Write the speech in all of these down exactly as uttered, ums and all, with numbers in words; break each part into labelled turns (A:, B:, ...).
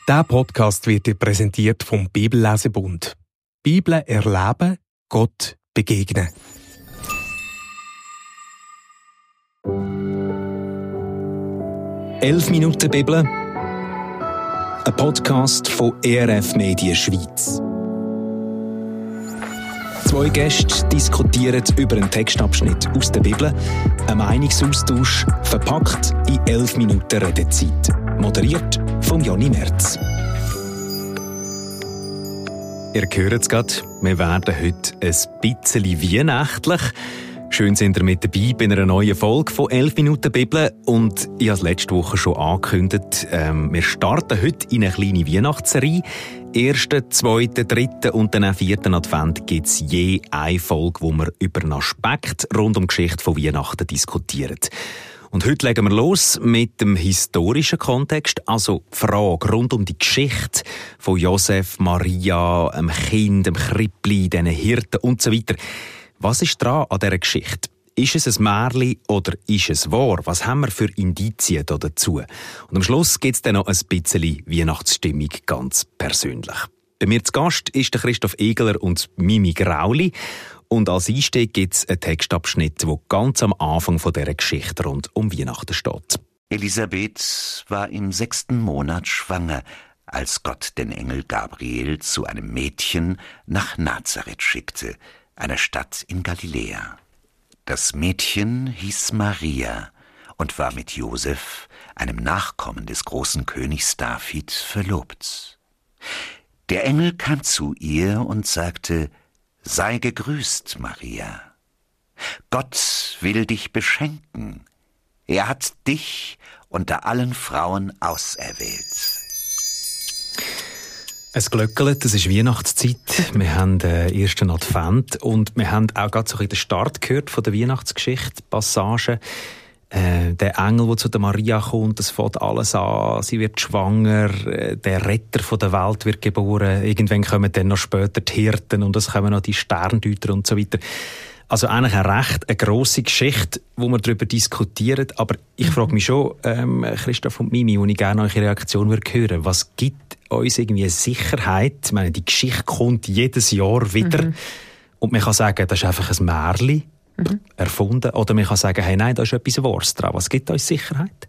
A: Dieser Podcast wird dir präsentiert vom Bibellesebund. Bibel erleben, Gott begegnen.
B: Elf Minuten Bibel, ein Podcast von E R F Medien Schweiz. Zwei Gäste diskutieren über einen Textabschnitt aus der Bibel, ein Meinungsaustausch verpackt in elf Minuten Redezeit. Moderiert von Jonny Merz.
C: Ihr hört es gerade, wir werden heute ein bisschen weihnachtlich. Schön sind ihr mit dabei bei einer neuen Folge von elf Minuten Bibel. Und ich habe es letzte Woche schon angekündigt, ähm, wir starten heute in eine kleine Weihnachtsserie. Ersten, zweiten, dritten und dann auch vierten Advent gibt es je eine Folge, wo wir über einen Aspekt rund um die Geschichte von Weihnachten diskutieren. Und heute legen wir los mit dem historischen Kontext, also die Frage rund um die Geschichte von Josef, Maria, dem Kind, dem Krippli, diesen Hirten und so weiter. Was ist dran an dieser Geschichte? Ist es ein Märchen oder ist es wahr? Was haben wir für Indizien dazu? Und am Schluss gibt es dann noch ein bisschen Weihnachtsstimmung ganz persönlich. Bei mir zu Gast ist der Christoph Egeler und Mimi Grauli. Und als Einstieg gibt es einen Textabschnitt, der ganz am Anfang von dieser Geschichte rund um Weihnachten steht.
D: Elisabeth war im sechsten Monat schwanger, als Gott den Engel Gabriel zu einem Mädchen nach Nazareth schickte, einer Stadt in Galiläa. Das Mädchen hieß Maria und war mit Josef, einem Nachkommen des großen Königs David, verlobt. Der Engel kam zu ihr und sagte: Sei gegrüßt, Maria. Gott will dich beschenken. Er hat dich unter allen Frauen auserwählt.
C: Es glöckelt, es ist Weihnachtszeit. Wir haben den ersten Advent und wir haben auch gerade so ein bisschen den Start gehört von der Weihnachtsgeschichte, Passagen. Äh, der Engel, der zu der Maria kommt, das fängt alles an, sie wird schwanger, äh, der Retter von der Welt wird geboren, irgendwann kommen dann noch später die Hirten und es kommen noch die Sterndeuter und so weiter. Also eigentlich eine recht eine grosse Geschichte, wo wir darüber diskutieren, aber ich frage mich schon, ähm, Christoph und Mimi, wo ich gerne eure Reaktion würde hören, was gibt uns irgendwie Sicherheit? Ich meine, die Geschichte kommt jedes Jahr wieder mhm. und man kann sagen, das ist einfach ein Märchen, Mhm. erfunden. Oder man kann sagen, hey, nein, da ist etwas Wahres dran. Was gibt uns Sicherheit?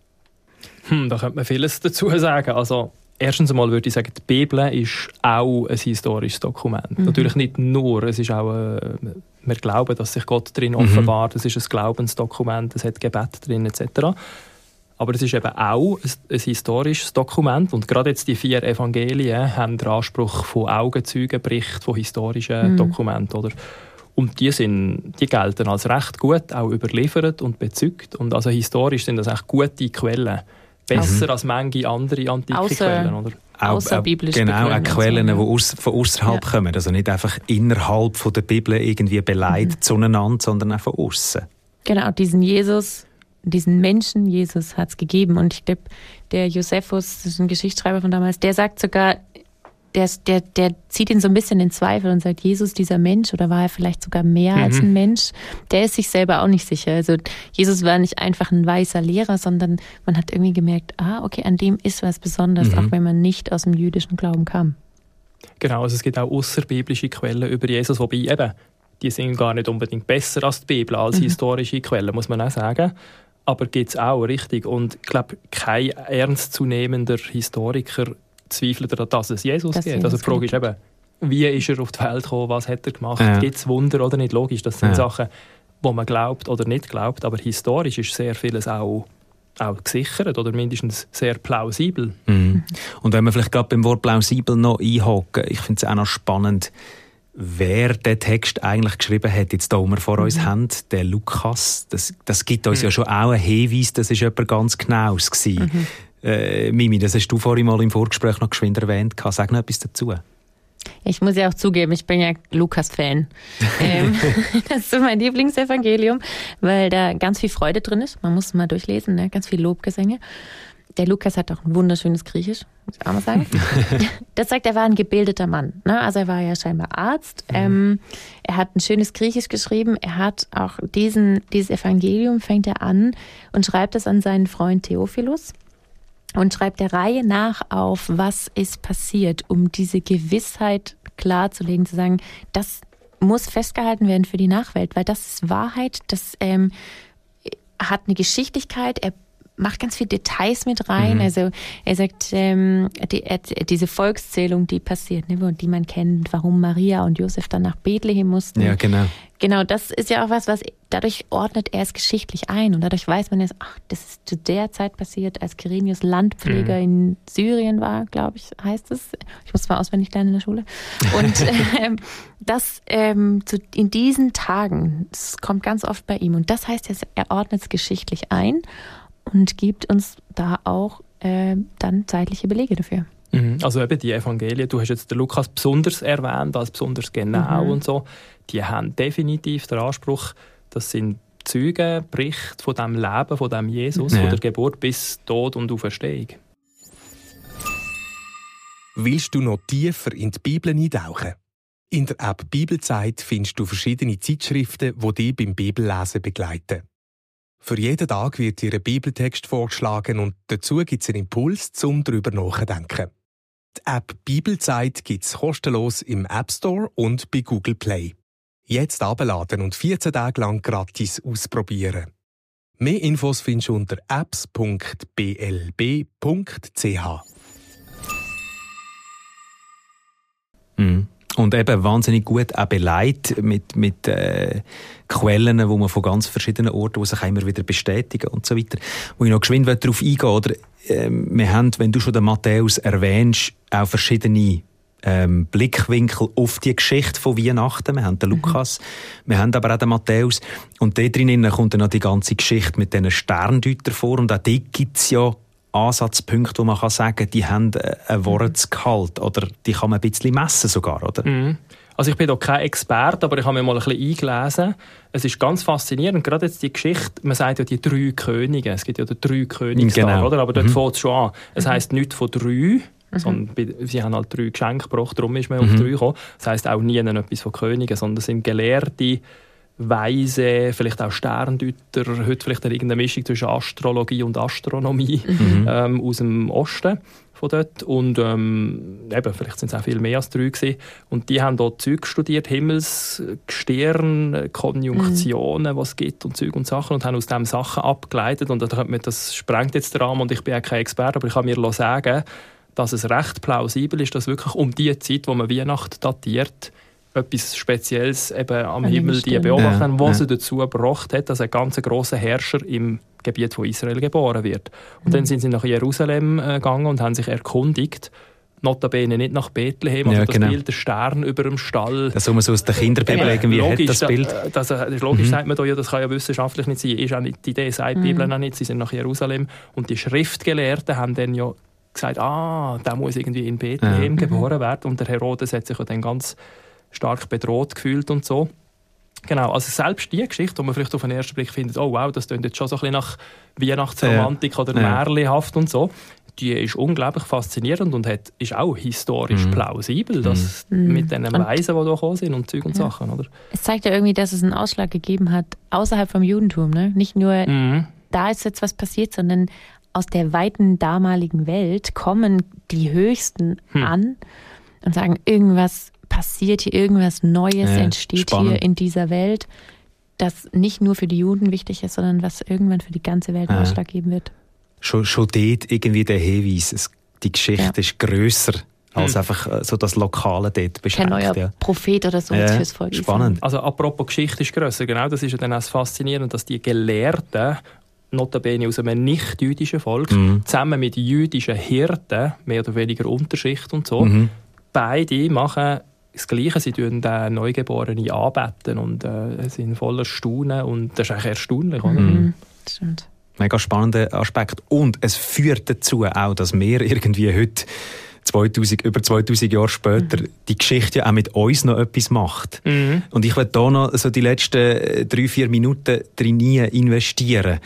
E: Hm, da könnte man vieles dazu sagen. Also, erstens einmal würde ich sagen, die Bibel ist auch ein historisches Dokument. Mhm. Natürlich nicht nur, es ist auch, äh, wir glauben, dass sich Gott drin offenbart. Mhm. Es ist ein Glaubensdokument, es hat Gebet drin et cetera. Aber es ist eben auch ein, ein historisches Dokument. Und gerade jetzt die vier Evangelien haben den Anspruch von Augenzeugenbericht, von historischen mhm. Dokumenten, oder? Und die, sind, die gelten als recht gut, auch überliefert und bezeugt. Und also historisch sind das echt gute Quellen. Besser mhm. als manche andere antike
F: Ausser,
E: Quellen, oder?
F: Außerbiblische
C: Genau, auch Quellen,
F: so, ja.
C: die aus, von außerhalb ja. kommen. Also nicht einfach innerhalb von der Bibel irgendwie beleidigt mhm. zueinander, sondern auch von außen.
F: Genau, diesen Jesus, diesen Menschen Jesus hat es gegeben. Und ich glaube, der Josephus, das ist ein Geschichtsschreiber von damals, der sagt sogar, Der, der, der zieht ihn so ein bisschen in Zweifel und sagt, Jesus, dieser Mensch, oder war er vielleicht sogar mehr mhm. als ein Mensch? Der ist sich selber auch nicht sicher. Also Jesus war nicht einfach ein weißer Lehrer, sondern man hat irgendwie gemerkt, ah, okay, an dem ist was Besonderes, mhm. auch wenn man nicht aus dem jüdischen Glauben kam.
E: Genau, also es gibt auch außerbiblische Quellen über Jesus, wobei eben, die sind gar nicht unbedingt besser als die Bibel, als mhm. historische Quellen, muss man auch sagen. Aber gibt es auch, richtig. Und ich glaube, kein ernstzunehmender Historiker zweifelt daran, dass es Jesus das gibt. Also die Frage ist eben, wie ist er auf die Welt gekommen, was hat er gemacht, ja. gibt es Wunder oder nicht? Logisch, das sind ja. Sachen, wo man glaubt oder nicht glaubt, aber historisch ist sehr vieles auch, auch gesichert oder mindestens sehr plausibel.
C: Mhm. Und wenn wir vielleicht gerade beim Wort plausibel noch einhaken, ich finde es auch noch spannend, wer den Text eigentlich geschrieben hat, jetzt da, wo wir vor mhm. uns haben, der Lukas, das, das gibt uns mhm. ja schon auch einen Hinweis, das war jemand ganz Genaues gewesen. Mhm. Äh, Mimi, das hast du vorhin mal im Vorgespräch noch geschwind erwähnt. Sag noch etwas dazu.
F: Ich muss ja auch zugeben, ich bin ja Lukas-Fan. ähm, das ist so mein Lieblingsevangelium, weil da ganz viel Freude drin ist. Man muss es mal durchlesen, ne? Ganz viel Lobgesänge. Der Lukas hat auch ein wunderschönes Griechisch, muss ich auch mal sagen. Das zeigt, er war ein gebildeter Mann. Ne? Also er war ja scheinbar Arzt. Mhm. Ähm, er hat ein schönes Griechisch geschrieben. Er hat auch diesen, dieses Evangelium fängt er an und schreibt es an seinen Freund Theophilus. und schreibt der Reihe nach auf, was ist passiert, um diese Gewissheit klarzulegen, zu sagen, das muss festgehalten werden für die Nachwelt, weil das ist Wahrheit, das ähm, hat eine Geschichtlichkeit, er macht ganz viele Details mit rein. Mhm. Also er sagt, ähm, die, er, diese Volkszählung, die passiert, ne, die man kennt, warum Maria und Josef dann nach Bethlehem mussten.
C: Ja, genau.
F: Genau, das ist ja auch was, was dadurch ordnet er es geschichtlich ein und dadurch weiß man jetzt, ach, das ist zu der Zeit passiert, als Quirinius Landpfleger mhm. in Syrien war, glaube ich, heißt es. Ich muss zwar auswendig lernen in der Schule. Und ähm, das ähm, zu, in diesen Tagen, das kommt ganz oft bei ihm und das heißt, er ordnet es geschichtlich ein und gibt uns da auch äh, dann zeitliche Belege dafür.
E: Also eben die Evangelien, du hast jetzt den Lukas besonders erwähnt, als besonders genau mhm. und so, die haben definitiv den Anspruch, das sind Zeugen, Berichte von dem Leben, von dem Jesus, ja. von der Geburt bis Tod und Auferstehung.
A: Willst du noch tiefer in die Bibel eintauchen? In der App Bibelzeit findest du verschiedene Zeitschriften, die dich beim Bibellesen begleiten. Für jeden Tag wird dir ein Bibeltext vorgeschlagen und dazu gibt es einen Impuls, um darüber nachzudenken. Die App Bibelzeit gibt es kostenlos im App Store und bei Google Play. Jetzt abladen und vierzehn Tage lang gratis ausprobieren. Mehr Infos findest du unter apps punkt b l b punkt c h.
C: Mhm. Und eben wahnsinnig gut auch beleidigt mit, mit äh, Quellen, wo man von ganz verschiedenen Orten, die sich immer wieder bestätigen und so weiter. Wo ich noch geschwind darauf eingehen oder ähm, wir haben, wenn du schon den Matthäus erwähnst, auch verschiedene ähm, Blickwinkel auf die Geschichte von Weihnachten. Wir haben den Lukas, mhm. wir haben aber auch den Matthäus. Und da drinnen kommt dann noch die ganze Geschichte mit diesen Sterndeutern vor. Und auch dort gibt es ja Ansatzpunkte, wo man kann sagen, die haben einen Wortgehalt oder die kann man ein bisschen messen sogar, oder?
E: Mhm. Also ich bin da kein Experte, aber ich habe mir mal ein bisschen eingelesen. Es ist ganz faszinierend, gerade jetzt die Geschichte, man sagt ja die drei Könige, es gibt ja den drei Königstag, genau. oder? Aber dort mhm. fängt es schon an. Es heisst nicht von drei, mhm. sondern sie haben halt drei Geschenke gebracht, darum ist man mhm. auf drei gekommen. Das heisst auch nie etwas von Königen, sondern es sind Gelehrte, Weise, vielleicht auch Sterndeuter, heute vielleicht irgendeine Mischung zwischen Astrologie und Astronomie mhm. ähm, aus dem Osten von dort. Und ähm, eben, vielleicht sind es auch viel mehr als drei gewesen. Und die haben dort Zeug studiert, Himmelsgestirn, Konjunktionen, mhm. was es gibt und Zeug und Sachen und haben aus dem Sachen abgeleitet. Und das sprengt jetzt den Rahmen und ich bin auch kein Experte, aber ich kann mir sagen, dass es recht plausibel ist, dass wirklich um die Zeit, wo man Weihnachten datiert, etwas Spezielles eben am Himmel die beobachten, ja, was ja. er dazu gebracht hat, dass ein ganz grosser Herrscher im Gebiet von Israel geboren wird. Und mhm. dann sind sie nach Jerusalem gegangen und haben sich erkundigt, notabene nicht nach Bethlehem, also ja, das genau. Bild der Stern über dem Stall.
C: Das soll man so aus der Kinderbibel
E: ja,
C: irgendwie
E: logisch,
C: hat, das Bild.
E: Das, das, das, logisch mhm. sagt man da, ja, das kann ja wissenschaftlich nicht sein, ist auch nicht die Idee, sagt die mhm. Bibel auch nicht, sie sind nach Jerusalem und die Schriftgelehrten haben dann ja gesagt, ah, der muss irgendwie in Bethlehem ja. geboren werden und der Herodes hat sich ja dann ganz stark bedroht gefühlt und so. Genau, also selbst die Geschichte, die man vielleicht auf den ersten Blick findet, oh wow, das klingt jetzt schon so ein bisschen nach Weihnachtsromantik ja. oder ja. märchenhaft und so, die ist unglaublich faszinierend und hat, ist auch historisch mhm. plausibel, dass mhm. mit den Weisen, die da gekommen sind und Zeug und ja. Sachen. Oder?
F: Es zeigt ja irgendwie, dass es einen Ausschlag gegeben hat, außerhalb vom Judentum. Ne? Nicht nur, mhm. da ist jetzt was passiert, sondern aus der weiten damaligen Welt kommen die Höchsten hm. an und sagen, irgendwas passiert hier, irgendwas Neues ja, entsteht spannend. Hier in dieser Welt, das nicht nur für die Juden wichtig ist, sondern was irgendwann für die ganze Welt ja. Ausschlag geben wird.
C: Schon, schon dort irgendwie der Hinweis, es, die Geschichte ja. ist grösser als hm. einfach so das Lokale dort beschränkt.
F: Kein neuer
C: ja.
F: Prophet oder so
C: ja,
F: fürs Volk.
C: Spannend.
E: Also apropos Geschichte ist grösser, genau, das ist ja dann auch faszinierend, dass die Gelehrten notabene aus einem nicht-jüdischen Volk, mhm. zusammen mit jüdischen Hirten, mehr oder weniger Unterschicht und so, mhm. beide machen das Gleiche. Sie tun den Neugeborenen anbeten und äh, sind voller Staunen. Und das ist eigentlich erstaunlich, oder?
F: Mhm. Das stimmt.
C: Mega spannender Aspekt. Und es führt dazu auch, dass wir irgendwie heute, zweitausend, über zweitausend Jahre später, mhm. die Geschichte ja auch mit uns noch etwas macht. Mhm. Und ich will da noch so die letzten drei, vier Minuten drin investieren.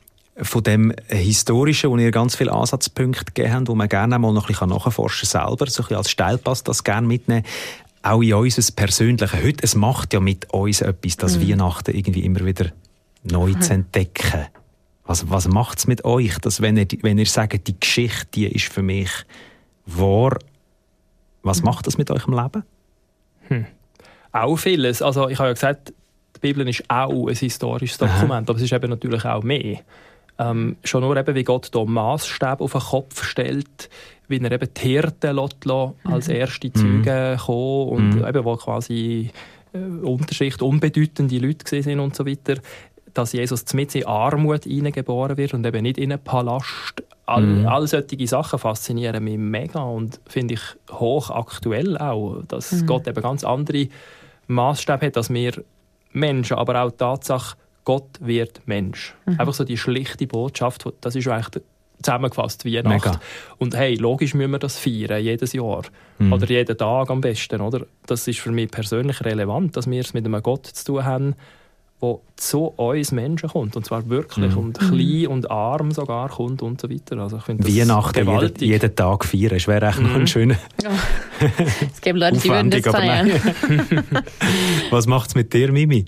C: Von dem Historischen, wo ihr ganz viele Ansatzpunkte gegeben habt, wo man gerne mal noch ein bisschen nachforschen kann, selber, so ein bisschen als Steilpass das gerne mitnehmen, auch in unser Persönliches. Heute, es macht ja mit uns etwas, das mhm. Weihnachten irgendwie immer wieder neu mhm. zu entdecken. Was, was macht es mit euch, dass wenn ihr, wenn ihr sagt, die Geschichte die ist für mich wahr, was macht das mit eurem Leben?
E: Hm. Auch vieles. Also ich habe ja gesagt, die Bibel ist auch ein historisches Dokument, Aha. aber es ist eben natürlich auch mehr. Ähm, schon nur eben, wie Gott hier Maßstäbe auf den Kopf stellt, wie er eben die Hirten lässt, als erste Zeugen mhm. kommen und mhm. eben, wo quasi äh, Unterschicht, unbedeutende Leute sind und so weiter, dass Jesus mitten in Armut hineingeboren wird und eben nicht in einen Palast. All, mhm. all solche Sachen faszinieren mich mega und finde ich hochaktuell auch, dass mhm. Gott eben ganz andere Maßstäbe hat als wir Menschen, aber auch die Tatsache, Gott wird Mensch. Mhm. Einfach so die schlichte Botschaft, das ist eigentlich zusammengefasst Weihnachten. Mega. Und hey, logisch müssen wir das feiern, jedes Jahr. Mhm. Oder jeden Tag am besten. Oder? Das ist für mich persönlich relevant, dass wir es mit einem Gott zu tun haben, der zu uns Menschen kommt. Und zwar wirklich. Mhm. Und klein und arm sogar kommt und so weiter. Also ich finde das
C: Weihnachten jeden, jeden Tag feiern, das wäre echt mhm. noch ein schöner
F: oh. Es gibt Leute, die würden das feiern.
C: Was macht es mit dir, Mimi?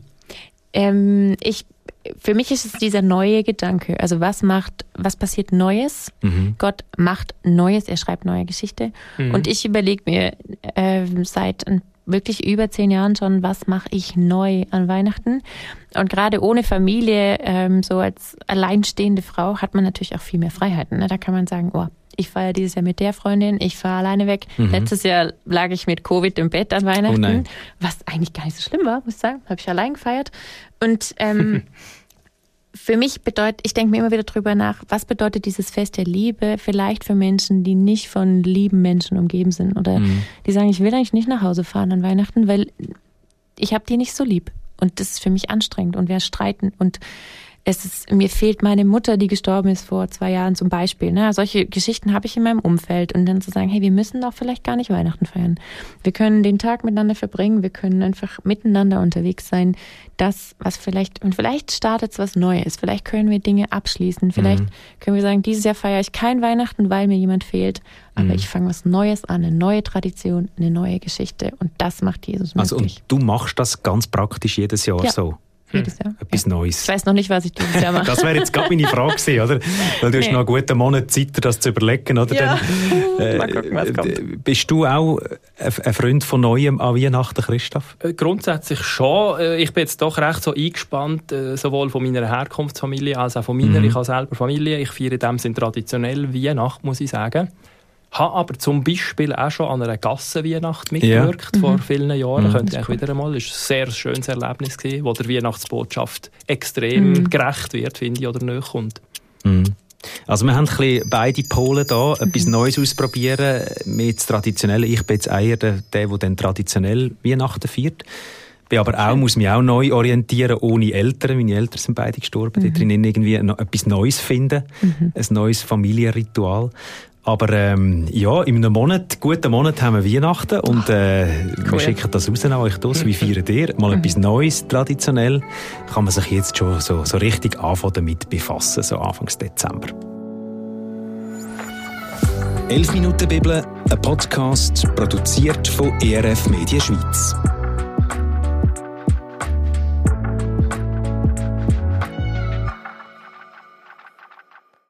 F: Ähm, ich, für mich ist es dieser neue Gedanke. Also was macht, was passiert Neues? Mhm. Gott macht Neues, er schreibt neue Geschichte. Mhm. Und ich überlege mir äh, seit wirklich über zehn Jahren schon, was mache ich neu an Weihnachten? Und gerade ohne Familie, ähm, so als alleinstehende Frau, hat man natürlich auch viel mehr Freiheiten. Ne? Da kann man sagen, oh, ich feiere dieses Jahr mit der Freundin, ich fahre alleine weg. Mhm. Letztes Jahr lag ich mit Covid im Bett an Weihnachten, oh was eigentlich gar nicht so schlimm war, muss ich sagen. Habe ich allein gefeiert. Und ähm, für mich bedeutet, ich denke mir immer wieder drüber nach, was bedeutet dieses Fest der Liebe vielleicht für Menschen, die nicht von lieben Menschen umgeben sind oder mhm. die sagen, ich will eigentlich nicht nach Hause fahren an Weihnachten, weil ich habe die nicht so lieb. Und das ist für mich anstrengend und wir streiten und es ist, mir fehlt meine Mutter, die gestorben ist vor zwei Jahren zum Beispiel. Ne? Solche Geschichten habe ich in meinem Umfeld. Und dann zu sagen, hey, wir müssen doch vielleicht gar nicht Weihnachten feiern. Wir können den Tag miteinander verbringen, wir können einfach miteinander unterwegs sein. Das, was vielleicht, und vielleicht startet es was Neues. Vielleicht können wir Dinge abschließen. Vielleicht mhm. können wir sagen, dieses Jahr feiere ich kein Weihnachten, weil mir jemand fehlt. Aber mhm. ich fange was Neues an, eine neue Tradition, eine neue Geschichte. Und das macht Jesus möglich.
C: Also, und du machst das ganz praktisch jedes Jahr
F: ja.
C: so?
F: Jedes Jahr.
C: Etwas
F: ja.
C: Neues.
F: Ich weiss noch nicht, was ich dieses Jahr mache.
C: Das wäre jetzt gerade meine Frage gewesen, oder? Weil du nee. hast noch einen guten Monat Zeit, das zu überlegen, oder?
F: Ja.
C: Dann, äh, Mal gucken, was kommt. Bist du auch ein Freund von Neuem an Weihnachten, Christoph?
E: Äh, grundsätzlich schon. Ich bin jetzt doch recht so eingespannt, sowohl von meiner Herkunftsfamilie als auch von meiner. Mhm. Ich habe selber Familie. Ich feiere in dem Sinn traditionell Weihnachten, muss ich sagen. Habe aber zum Beispiel auch schon an einer Gassenweihnacht mitgewirkt ja. vor mhm. vielen Jahren. Mhm. Könnte ich cool. wieder einmal. Das war ein sehr schönes Erlebnis, wo der Weihnachtsbotschaft extrem mhm. gerecht wird, finde ich, oder näher kommt.
C: Mhm. Also wir haben ein bisschen beide Pole da, mhm. etwas Neues ausprobieren, mehr das Traditionelle. Ich bin jetzt eher der, der, der dann traditionell Weihnachten feiert. Bin aber auch, muss mich auch neu orientieren, ohne Eltern. Meine Eltern sind beide gestorben. Mhm. Da drinnen irgendwie noch etwas Neues finden, mhm. ein neues Familienritual. Aber ähm, ja, in einem Monat, guten Monat haben wir Weihnachten und äh, cool. wir schicken das raus an euch durch. Wie feiert ihr? Mal etwas Neues, traditionell. Kann man sich jetzt schon so, so richtig anfangen damit befassen, so Anfang Dezember.
B: elf Minuten Bibel, ein Podcast, produziert von E R F Media Schweiz.